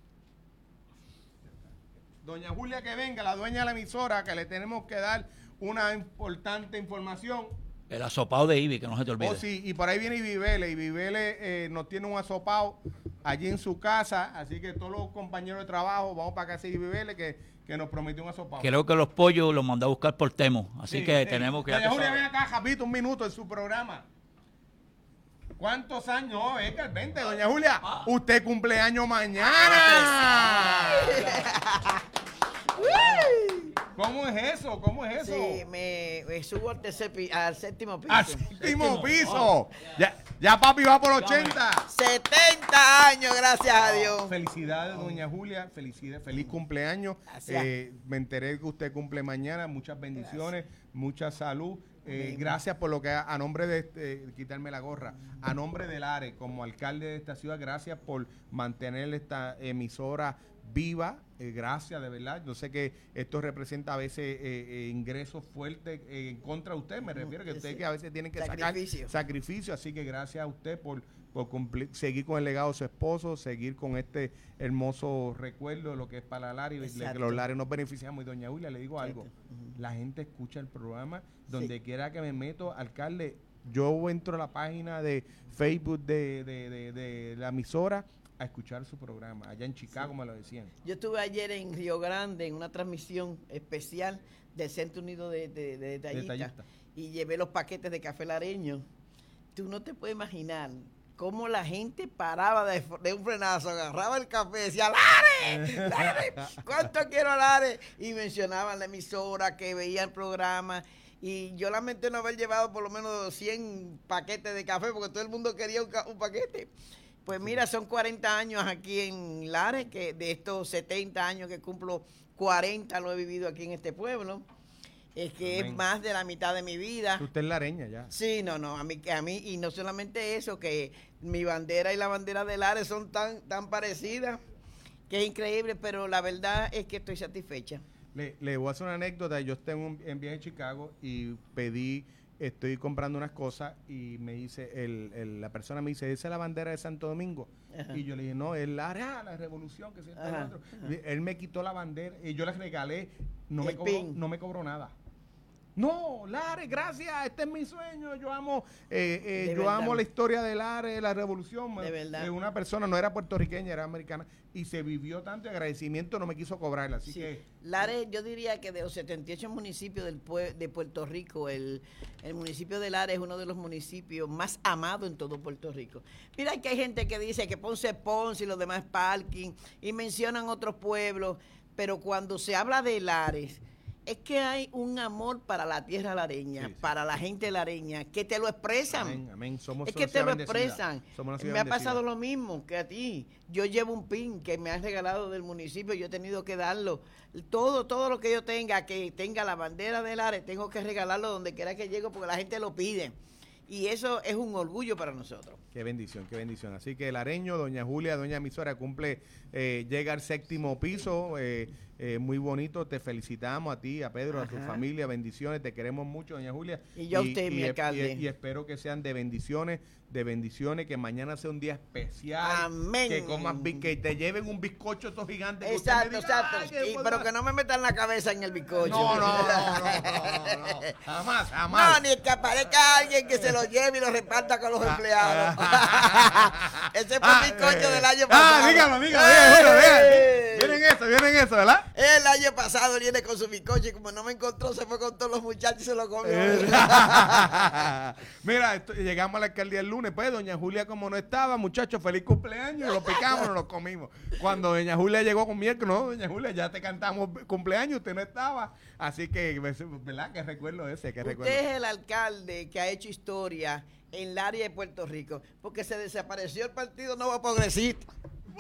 Doña Julia que venga, la dueña de la emisora, que le tenemos que dar una importante información. El asopado de Ibi, que no se te olvide. Oh, sí, y por ahí viene Ibibele. Ibibele eh, nos tiene un asopado allí en su casa, así que todos los compañeros de trabajo vamos para casa de Ibibele que, que nos prometió un asopado. Creo que los pollos los mandó a buscar por Temo. Así Sí, que sí. tenemos que... Doña ya tú Julia, sabes. ven acá, Japito, un minuto en su programa. ¿Cuántos años? Oh, es que el veinte, doña Julia, usted cumpleaños mañana. ¿Cómo es eso? ¿Cómo es eso? Sí, me, me subo al, tercer pi- al séptimo piso. Al séptimo piso. Ya, ya papi va por ochenta. setenta años, gracias a Dios. Felicidades, doña Julia. Felicidades, feliz cumpleaños. Gracias. Eh, me enteré que usted cumple mañana. Muchas bendiciones, mucha salud. Eh, Amén. gracias por lo que, a, a nombre de, este, quitarme la gorra, a nombre del ARE, como alcalde de esta ciudad, gracias por mantener esta emisora viva. Eh, gracias, de verdad. Yo sé que esto representa a veces eh, eh, ingresos fuertes eh, en contra de usted. Me refiero que usted Sí. que a veces tiene que Sacrificio. sacar sacrificio. Así que gracias a usted por, por cumplir, seguir con el legado de su esposo, seguir con este hermoso recuerdo de lo que es para Lares. y le- Exacto. Los Lares nos beneficiamos. Y doña Julia, le digo algo. Exacto. Ujú. La gente escucha el programa. Donde Sí. quiera que me meto, alcalde, yo entro a la página de Facebook de, de, de, de la emisora a escuchar su programa. Allá en Chicago me lo decían. Yo estuve ayer en Río Grande en una transmisión especial del Centro Unido de, de, de Detallistas Detallista. y llevé los paquetes de café lareño. Tú no te puedes imaginar cómo la gente paraba de, de un frenazo, agarraba el café y decía ¡Lares! ¡Lares! ¿Cuánto quiero Lares? Y mencionaban la emisora, que veía el programa. Y yo lamenté no haber llevado por lo menos cien paquetes de café porque todo el mundo quería un, ca- un paquete. Pues mira, son cuarenta años aquí en Lares, que de estos setenta años que cumplo, cuarenta lo he vivido aquí en este pueblo. Es que Amén. es más de la mitad de mi vida. Usted es lareña ya. Sí, no, no, a mí, a mí, y no solamente eso, que mi bandera y la bandera de Lares son tan, tan parecidas, que es increíble, pero la verdad es que estoy satisfecha. Le, le voy a hacer una anécdota. Yo estoy en, un, en viaje a Chicago y pedí, estoy comprando unas cosas y me dice, el, el- la persona me dice, ¿esa es la bandera de Santo Domingo? Ajá. Y yo le dije, no, es la, ah, la revolución, que se está Ajá, otro. Él me quitó la bandera y yo le regalé, no me El cobró, pin. no me cobró nada. No, Lares, gracias, este es mi sueño. Yo amo, eh, eh, De yo verdad. amo la historia de Lares, la revolución. De verdad. Eh, una persona no era puertorriqueña, era americana y se vivió tanto agradecimiento, no me quiso cobrarla. Así Sí. que Lares, yo diría que de los setenta y ocho municipios del pue- de Puerto Rico, el, el municipio de Lares es uno de los municipios más amados en todo Puerto Rico. Mira que hay gente que dice que Ponce es Ponce y los demás es parking y mencionan otros pueblos, pero cuando se habla de Lares Es que hay un amor para la tierra lareña, Sí, sí. para la gente lareña, que te lo expresan. Amén, amén. Somos Es que te sociedad lo bendecida. expresan. Somos una Me sociedad ha pasado bendecida. lo mismo que a ti. Yo llevo un pin que me han regalado del municipio, yo he tenido que darlo. Todo, todo lo que yo tenga, que tenga la bandera del Lares, tengo que regalarlo donde quiera que llego porque la gente lo pide. Y eso es un orgullo para nosotros. Qué bendición, qué bendición. Así que el areño, doña Julia, doña emisora, cumple, eh, llega al séptimo piso, eh, eh, muy bonito. Te felicitamos a ti, a Pedro, a tu Ajá. familia, bendiciones. Te queremos mucho, doña Julia. Y yo a usted, mi y- alcalde. Y, y espero que sean de bendiciones, de bendiciones, que mañana sea un día especial. Amén. Que comas, bi- que te lleven un bizcocho estos gigantes. que usted Exacto, me diga, exacto. "Ay, qué Y- bueno". pero que no me metan la cabeza en el bizcocho. No, no, no, no, no, no, no. Jamás, jamás. No, ni que aparezca alguien que se lo lleve y lo reparta con los empleados. Ese fue Ah, el bizcocho eh, del año pasado. Ah, dígalo, dígalo, dígalo, ¡Eh! dígalo. Vienen eso, vienen eso, ¿verdad? El año pasado viene con su bizcocho y como no me encontró, se fue con todos los muchachos y se lo comió. Eh. Mira, esto- llegamos a la alcaldía el lunes, pues doña Julia como no estaba, muchachos, feliz cumpleaños, lo picamos, nos lo comimos. Cuando doña Julia llegó con miércoles, no, doña Julia, ya te cantamos cumpleaños, usted no estaba, así que, ¿verdad? Que recuerdo ese, que recuerdo. Usted es el alcalde que ha hecho historia en el área de Puerto Rico, porque se desapareció el partido Nuevo Progresista.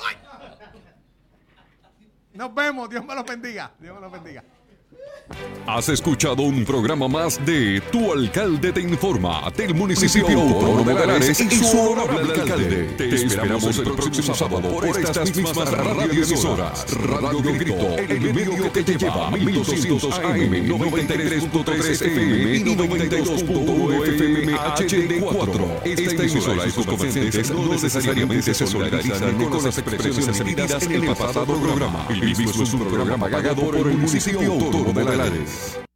Nos vemos, Dios me los bendiga, Dios me los bendiga. Has escuchado un programa más de Tu Alcalde Te Informa del Municipio Autónomo de Lares y su honorable alcalde. Te esperamos el próximo sábado por estas mismas radioemisoras. Radio Grito, el medio que te lleva mil doscientos A M, noventa y tres punto tres F M y noventa y dos punto uno F M H D cuatro. Esta emisora y sus comerciantes no necesariamente se solidarizan con las expresiones emitidas en el pasado programa. El mismo es un programa pagado por el Municipio Autónomo de Lares.